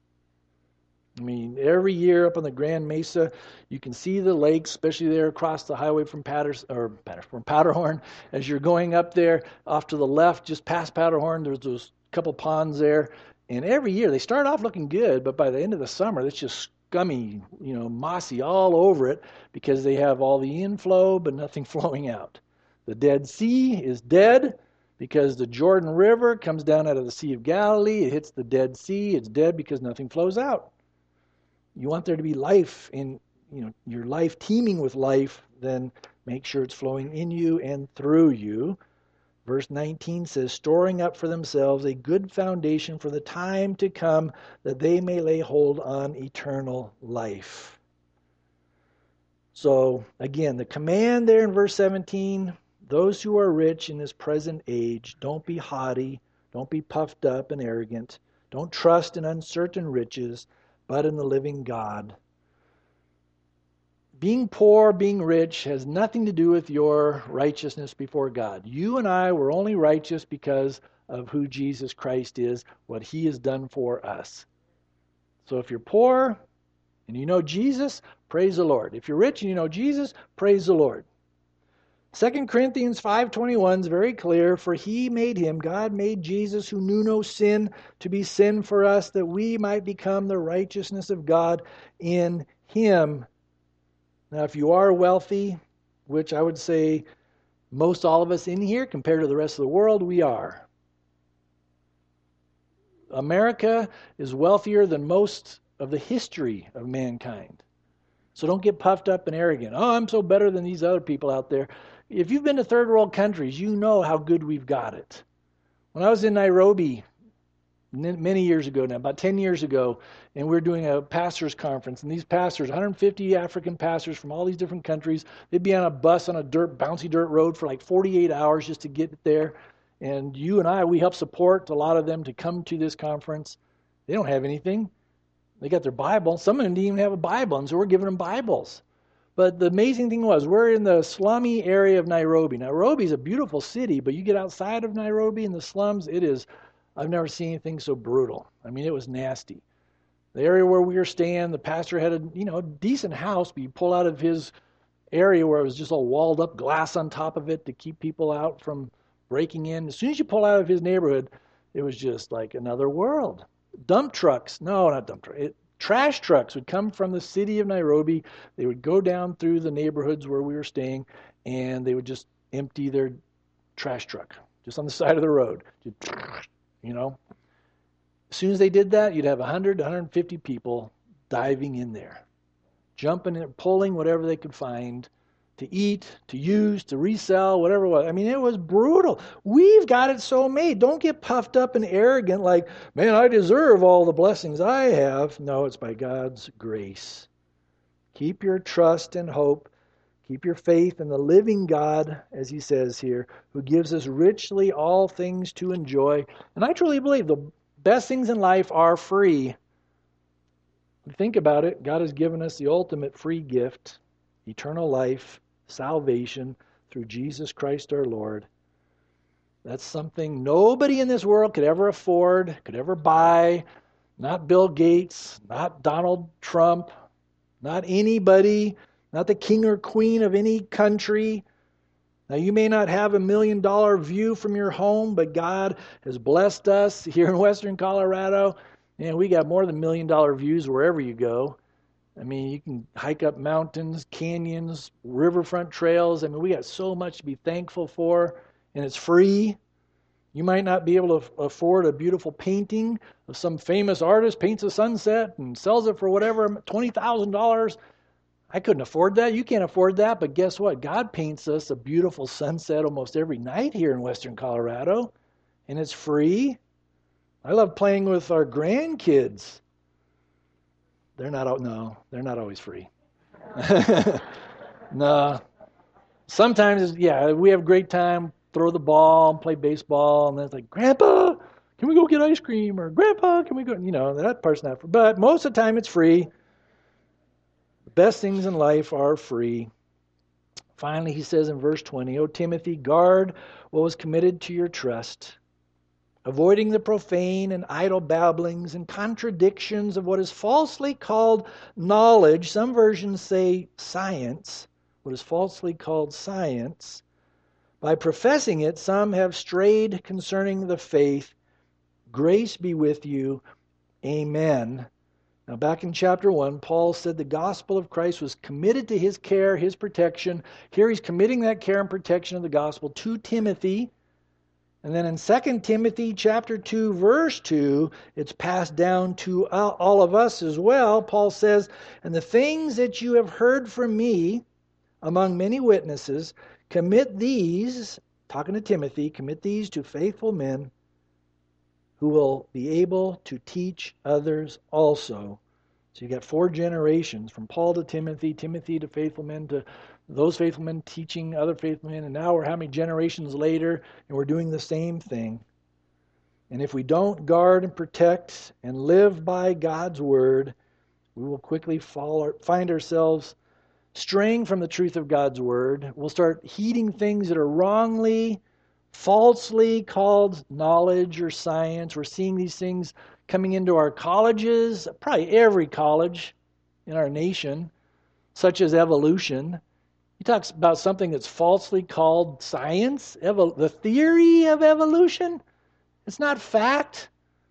I mean, every year up on the Grand Mesa, you can see the lakes, especially there across the highway from Patters or Patters, from Powderhorn. As you're going up there, off to the left, just past Powderhorn, there's those couple ponds there. And every year, they start off looking good, but by the end of the summer, it's just scummy, you know, mossy all over it because they have all the inflow, but nothing flowing out. The Dead Sea is dead because the Jordan River comes down out of the Sea of Galilee. It hits the Dead Sea. It's dead because nothing flows out. You want there to be life in, you know, your life teeming with life, then make sure it's flowing in you and through you. Verse nineteen says, storing up for themselves a good foundation for the time to come, that they may lay hold on eternal life. So, again, the command there in verse seventeen, those who are rich in this present age, don't be haughty, don't be puffed up and arrogant, don't trust in uncertain riches, but in the living God. Being poor, being rich, has nothing to do with your righteousness before God. You and I were only righteous because of who Jesus Christ is, what he has done for us. So if you're poor and you know Jesus, praise the Lord. If you're rich and you know Jesus, praise the Lord. Second Corinthians five twenty-one is very clear. For he made him, God made Jesus, who knew no sin, to be sin for us, that we might become the righteousness of God in him. Now, if you are wealthy, which I would say most all of us in here, compared to the rest of the world, we are. America is wealthier than most of the history of mankind. So don't get puffed up and arrogant. Oh, I'm so better than these other people out there. If you've been to third world countries, you know how good we've got it. When I was in Nairobi many years ago now, about ten years ago, and we were doing a pastors conference, and these pastors, one hundred fifty African pastors from all these different countries, they'd be on a bus on a dirt, bouncy dirt road for like forty-eight hours just to get there. And you and I, we help support a lot of them to come to this conference. They don't have anything. They got their Bible. Some of them didn't even have a Bible, and so we're giving them Bibles. But the amazing thing was, we're in the slummy area of Nairobi. Nairobi is a beautiful city, but you get outside of Nairobi in the slums, it is, I've never seen anything so brutal. I mean, it was nasty. The area where we were staying, the pastor had a, you know, decent house, but you pull out of his area where it was just all walled up, glass on top of it to keep people out from breaking in. As soon as you pull out of his neighborhood, it was just like another world. Dump trucks, no, not dump trucks. It, trash trucks would come from the city of Nairobi. They would go down through the neighborhoods where we were staying, and they would just empty their trash truck just on the side of the road. Just, you know, as soon as they did that, you'd have one hundred to one hundred fifty people diving in there, jumping and pulling whatever they could find to eat, to use, to resell, whatever it was. I mean, it was brutal. We've got it so made. Don't get puffed up and arrogant like, man, I deserve all the blessings I have. No, it's by God's grace. Keep your trust and hope. Keep your faith in the living God, as he says here, who gives us richly all things to enjoy. And I truly believe the best things in life are free. Think about it. God has given us the ultimate free gift, eternal life, salvation through Jesus Christ our Lord. That's something nobody in this world could ever afford, could ever buy. Not Bill Gates, not Donald Trump, not anybody, not the king or queen of any country. Now, you may not have a million dollar view from your home, but God has blessed us here in Western Colorado. And we got more than a million dollar views wherever you go. I mean, you can hike up mountains, canyons, riverfront trails. I mean, we got so much to be thankful for, and it's free. You might not be able to afford a beautiful painting of some famous artist, paints a sunset and sells it for whatever, twenty thousand dollars. I couldn't afford that. You can't afford that. But guess what? God paints us a beautiful sunset almost every night here in Western Colorado, and it's free. I love playing with our grandkids. They're not, no, they're not always free. No. Sometimes, yeah, we have a great time, throw the ball, and play baseball, and then it's like, Grandpa, can we go get ice cream? Or Grandpa, can we go? You know, that part's not free. But most of the time it's free. The best things in life are free. Finally, he says in verse twenty, O Timothy, guard what was committed to your trust, avoiding the profane and idle babblings and contradictions of what is falsely called knowledge. Some versions say science, what is falsely called science. By professing it, some have strayed concerning the faith. Grace be with you. Amen. Now, back in chapter one, Paul said the gospel of Christ was committed to his care, his protection. Here he's committing that care and protection of the gospel to Timothy. And then in Second Timothy chapter two, verse two, it's passed down to all of us as well. Paul says, and the things that you have heard from me among many witnesses, commit these, talking to Timothy, commit these to faithful men who will be able to teach others also. So you got four generations, from Paul to Timothy, Timothy to faithful men, to those faithful men teaching other faithful men, and now we're how many generations later, and we're doing the same thing. And if we don't guard and protect and live by God's word, we will quickly fall, find ourselves straying from the truth of God's word. We'll start heeding things that are wrongly, falsely called knowledge or science. We're seeing these things coming into our colleges, probably every college in our nation, such as evolution. He talks about something that's falsely called science, evol- the theory of evolution. It's not fact.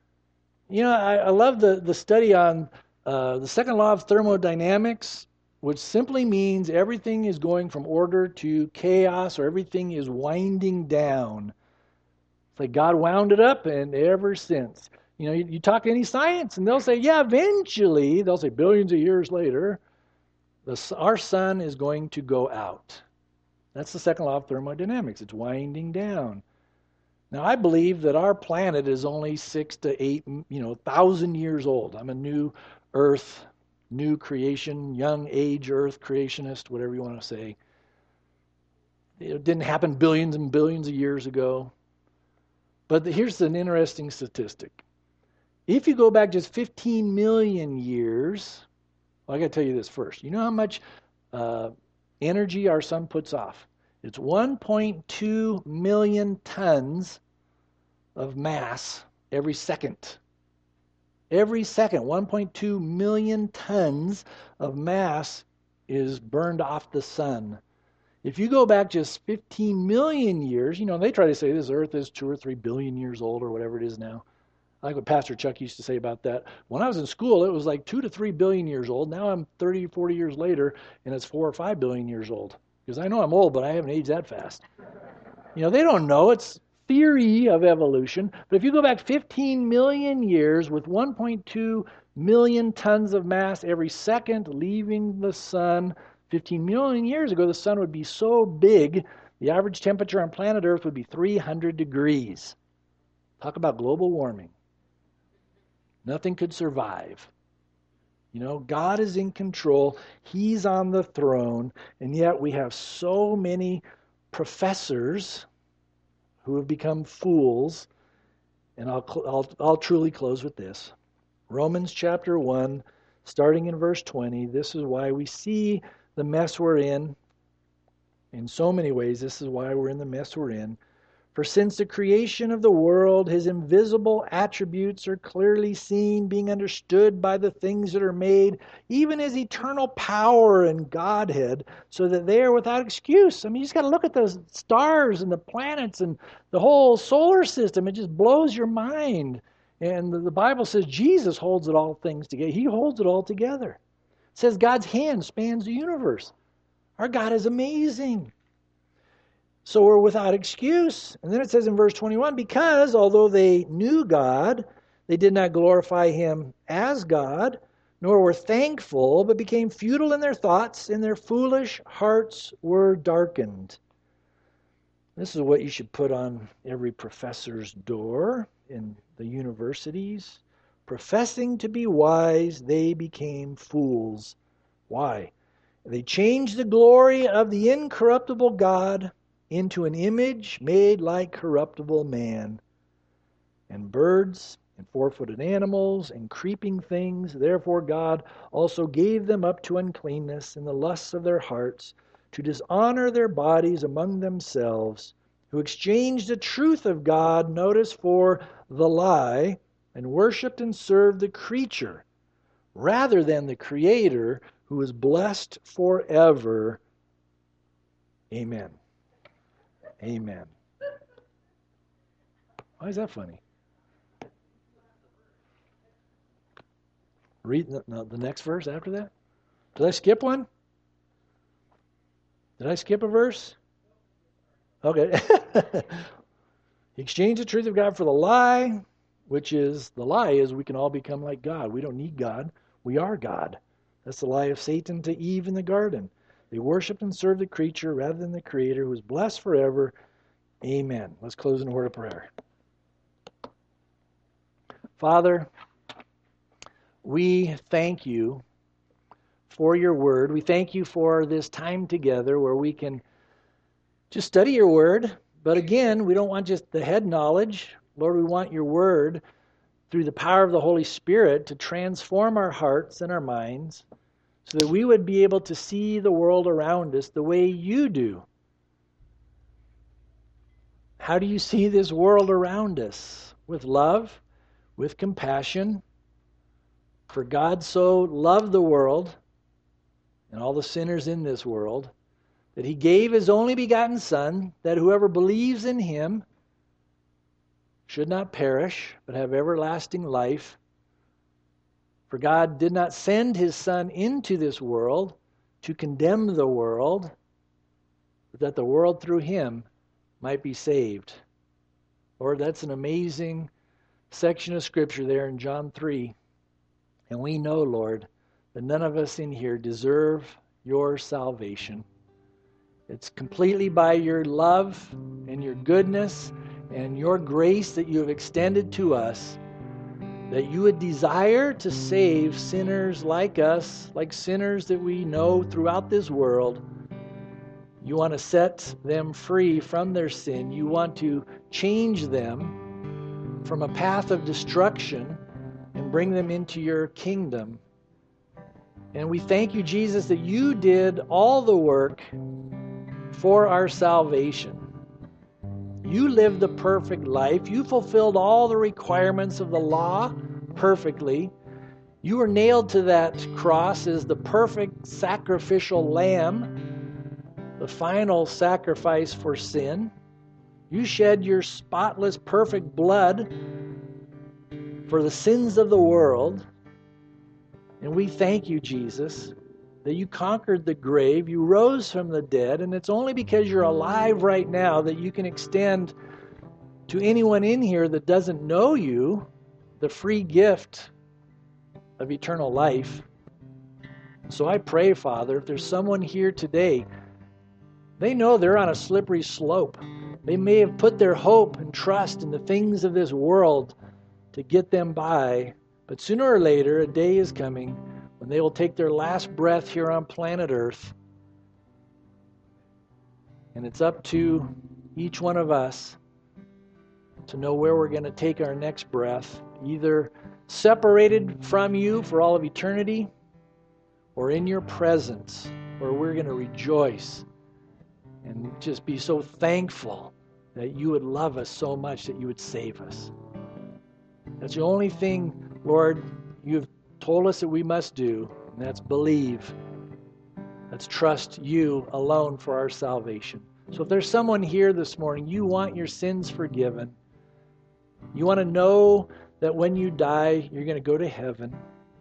You know, I, I love the, the study on uh, the second law of thermodynamics, which simply means everything is going from order to chaos, or everything is winding down. It's like God wound it up, and ever since. You know, you, you talk to any science, and they'll say, yeah, eventually, they'll say billions of years later, the, our sun is going to go out. That's the second law of thermodynamics. It's winding down. Now, I believe that our planet is only six to eight, you know, thousand years old. I'm a new Earth, new creation, young age Earth creationist, whatever you want to say. It didn't happen billions and billions of years ago. But the, here's an interesting statistic. If you go back just fifteen million years, well, I got to tell you this first. You know how much uh, energy our sun puts off? It's one point two million tons of mass every second. Every second, one point two million tons of mass is burned off the sun. If you go back just fifteen million years, you know, they try to say this Earth is two or three billion years old or whatever it is now. I like what Pastor Chuck used to say about that. When I was in school, it was like two to three billion years old. Now I'm thirty, forty years later, and it's four or five billion years old. Because I know I'm old, but I haven't aged that fast. You know, they don't know. It's theory of evolution. But if you go back fifteen million years with one point two million tons of mass every second leaving the sun, fifteen million years ago, the sun would be so big, the average temperature on planet Earth would be three hundred degrees. Talk about global warming. Nothing could survive. You know, God is in control. He's on the throne. And yet we have so many professors who have become fools. And I'll, I'll, I'll truly close with this. Romans chapter one, starting in verse twenty. This is why we see the mess we're in. In so many ways, this is why we're in the mess we're in. For since the creation of the world, his invisible attributes are clearly seen, being understood by the things that are made, even his eternal power and Godhead, so that they are without excuse. I mean, you just got to look at those stars and the planets and the whole solar system. It just blows your mind. And the Bible says Jesus holds it all things together. He holds it all together. It says God's hand spans the universe. Our God is amazing. So we're without excuse. And then it says in verse twenty-one, because although they knew God, they did not glorify him as God, nor were thankful, but became futile in their thoughts, and their foolish hearts were darkened. This is what you should put on every professor's door in the universities. Professing to be wise, they became fools. Why? They changed the glory of the incorruptible God into an image made like corruptible man, and birds, and four-footed animals, and creeping things. Therefore God also gave them up to uncleanness in the lusts of their hearts, to dishonor their bodies among themselves, who exchanged the truth of God, notice, for the lie, and worshipped and served the creature, rather than the Creator, who is blessed forever. Amen. Amen. Why is that funny? Read the, no, the next verse after that. Did I skip one? Did I skip a verse? Okay. He exchanged the truth of God for the lie, which is, the lie is we can all become like God. We don't need God. We are God. That's the lie of Satan to Eve in the garden. They worshiped and served the creature rather than the Creator, who is blessed forever. Amen. Let's close in a word of prayer. Father, we thank you for your word. We thank you for this time together where we can just study your word. But again, we don't want just the head knowledge. Lord, we want your word through the power of the Holy Spirit to transform our hearts and our minds, so that we would be able to see the world around us the way you do. How do you see this world around us? With love, with compassion. For God so loved the world and all the sinners in this world that he gave his only begotten Son, that whoever believes in him should not perish, but have everlasting life. For God did not send his Son into this world to condemn the world, but that the world through him might be saved. Lord, that's an amazing section of Scripture there in John three. And we know, Lord, that none of us in here deserve your salvation. It's completely by your love and your goodness and your grace that you have extended to us, that you would desire to save sinners like us, like sinners that we know throughout this world. You want to set them free from their sin. You want to change them from a path of destruction and bring them into your kingdom. And we thank you, Jesus, that you did all the work for our salvation. You lived the perfect life. You fulfilled all the requirements of the law perfectly. You were nailed to that cross as the perfect sacrificial lamb, the final sacrifice for sin. You shed your spotless, perfect blood for the sins of the world. And we thank you, Jesus, that you conquered the grave, you rose from the dead, and it's only because you're alive right now that you can extend to anyone in here that doesn't know you the free gift of eternal life. So I pray, Father, if there's someone here today, they know they're on a slippery slope. They may have put their hope and trust in the things of this world to get them by, but sooner or later a day is coming when they will take their last breath here on planet Earth. And it's up to each one of us to know where we're going to take our next breath, either separated from you for all of eternity or in your presence, where we're going to rejoice and just be so thankful that you would love us so much that you would save us. That's the only thing, Lord, you've told us that we must do, and that's believe. Let's trust you alone for our salvation. So if there's someone here this morning, you want your sins forgiven, you want to know that when you die, you're going to go to heaven,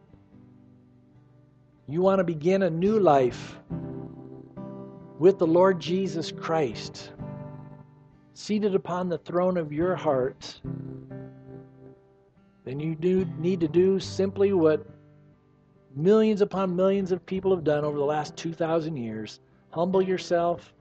you want to begin a new life with the Lord Jesus Christ, seated upon the throne of your heart, then you do need to do simply what millions upon millions of people have done over the last two thousand years. Humble yourself,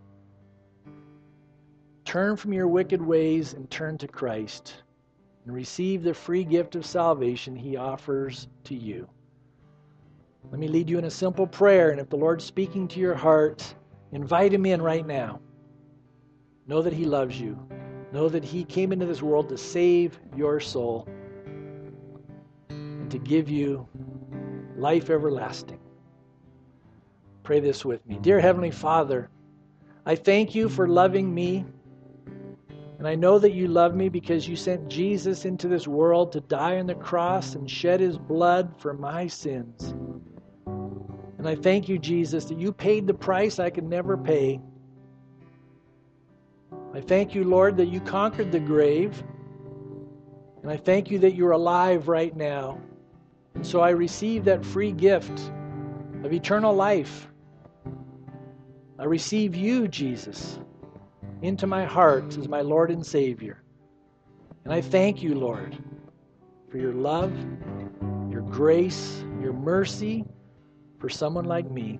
turn from your wicked ways, and turn to Christ, and receive the free gift of salvation he offers to you. Let me lead you in a simple prayer, and if the Lord's speaking to your heart, invite him in right now. Know that he loves you. Know that he came into this world to save your soul and to give you life everlasting. Pray this with me. Dear Heavenly Father, I thank you for loving me, and I know that you love me because you sent Jesus into this world to die on the cross and shed his blood for my sins. And I thank you, Jesus, that you paid the price I could never pay. I thank you, Lord, that you conquered the grave. And I thank you that you're alive right now. And so I receive that free gift of eternal life. I receive you, Jesus, into my heart as my Lord and Savior. And I thank you, Lord, for your love, your grace, your mercy for someone like me.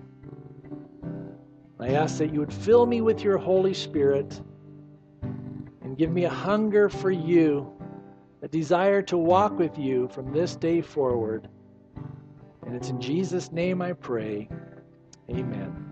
I ask that you would fill me with your Holy Spirit and give me a hunger for you, a desire to walk with you from this day forward. And it's in Jesus' name I pray. Amen.